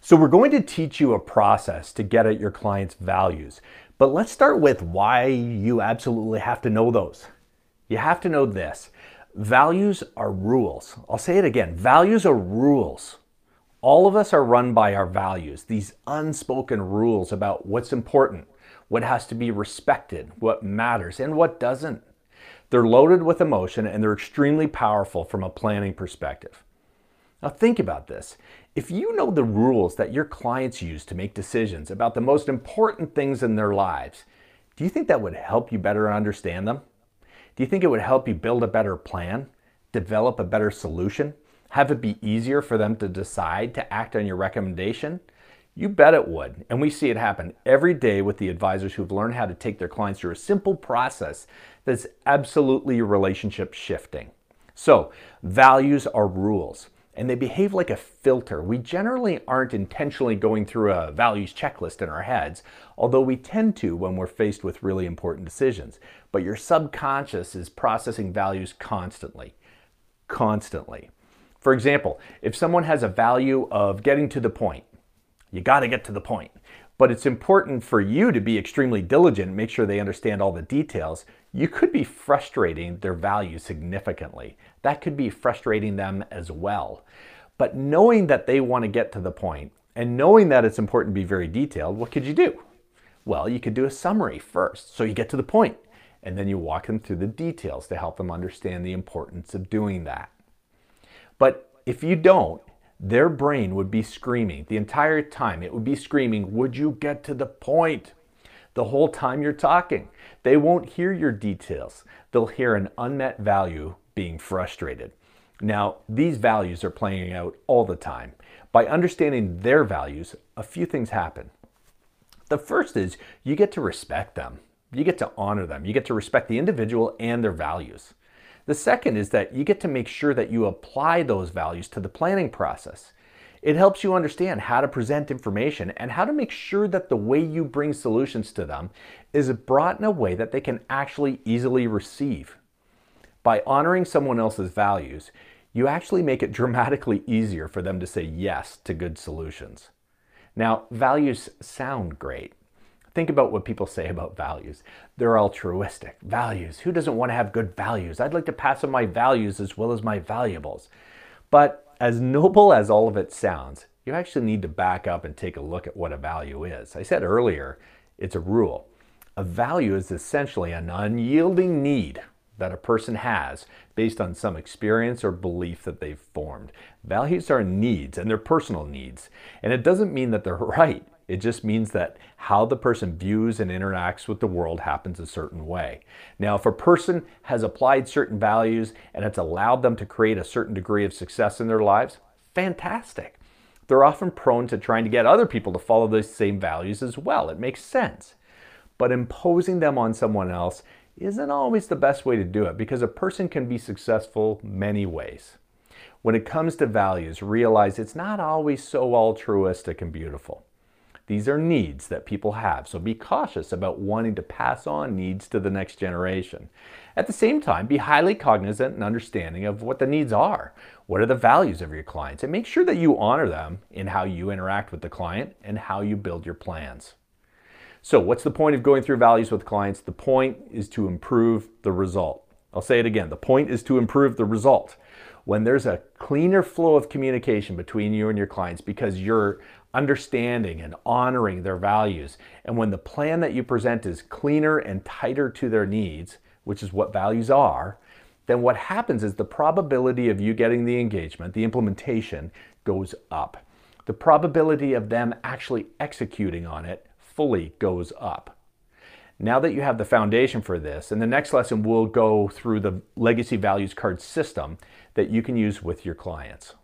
So we're going to teach you a process to get at your client's values. But let's start with why you absolutely have to know those. You have to know this. Values are rules. I'll say it again. Values are rules. All of us are run by our values, these unspoken rules about what's important, what has to be respected, what matters, and what doesn't. They're loaded with emotion and they're extremely powerful from a planning perspective. Now think about this. If you know the rules that your clients use to make decisions about the most important things in their lives, do you think that would help you better understand them? Do you think it would help you build a better plan, develop a better solution, have it be easier for them to decide to act on your recommendation? You bet it would. And we see it happen every day with the advisors who've learned how to take their clients through a simple process that's absolutely relationship shifting. So, values are rules. And they behave like a filter. We generally aren't intentionally going through a values checklist in our heads, although we tend to when we're faced with really important decisions. But your subconscious is processing values constantly. For example, if someone has a value of getting to the point, you got to get to the point. But it's important for you to be extremely diligent and make sure they understand all the details. You could be frustrating their value significantly. That could be frustrating them as well. But knowing that they want to get to the point and knowing that it's important to be very detailed, what could you do? Well, you could do a summary first, so you get to the point, and then you walk them through the details to help them understand the importance of doing that. But if you don't, their brain would be screaming the entire time. It would be screaming, would you get to the point? The whole time you're talking. They won't hear your details. They'll hear an unmet value being frustrated. Now, these values are playing out all the time. By understanding their values, a few things happen. The first is you get to respect them. You get to honor them. You get to respect the individual and their values. The second is that you get to make sure that you apply those values to the planning process. It helps you understand how to present information and how to make sure that the way you bring solutions to them is brought in a way that they can actually easily receive. By honoring someone else's values, you actually make it dramatically easier for them to say yes to good solutions. Now, values sound great. Think about what people say about values. They're altruistic. Values. Who doesn't want to have good values? I'd like to pass on my values as well as my valuables. But as noble as all of it sounds, you actually need to back up and take a look at what a value is. I said earlier, it's a rule. A value is essentially an unyielding need that a person has based on some experience or belief that they've formed. Values are needs, and they're personal needs. And it doesn't mean that they're right. It just means that how the person views and interacts with the world happens a certain way. Now, if a person has applied certain values and it's allowed them to create a certain degree of success in their lives, fantastic. They're often prone to trying to get other people to follow those same values as well. It makes sense. But imposing them on someone else isn't always the best way to do it because a person can be successful many ways. When it comes to values, realize it's not always so altruistic and beautiful. These are needs that people have, so be cautious about wanting to pass on needs to the next generation. At the same time, be highly cognizant and understanding of what the needs are. What are the values of your clients? And make sure that you honor them in how you interact with the client and how you build your plans. So what's the point of going through values with clients? The point is to improve the result. I'll say it again. The point is to improve the result. When there's a cleaner flow of communication between you and your clients because you're understanding and honoring their values, and when the plan that you present is cleaner and tighter to their needs, which is what values are, then what happens is the probability of you getting the engagement, the implementation, goes up. The probability of them actually executing on it fully goes up. Now that you have the foundation for this, in the next lesson we'll go through the Legacy Values Card system that you can use with your clients.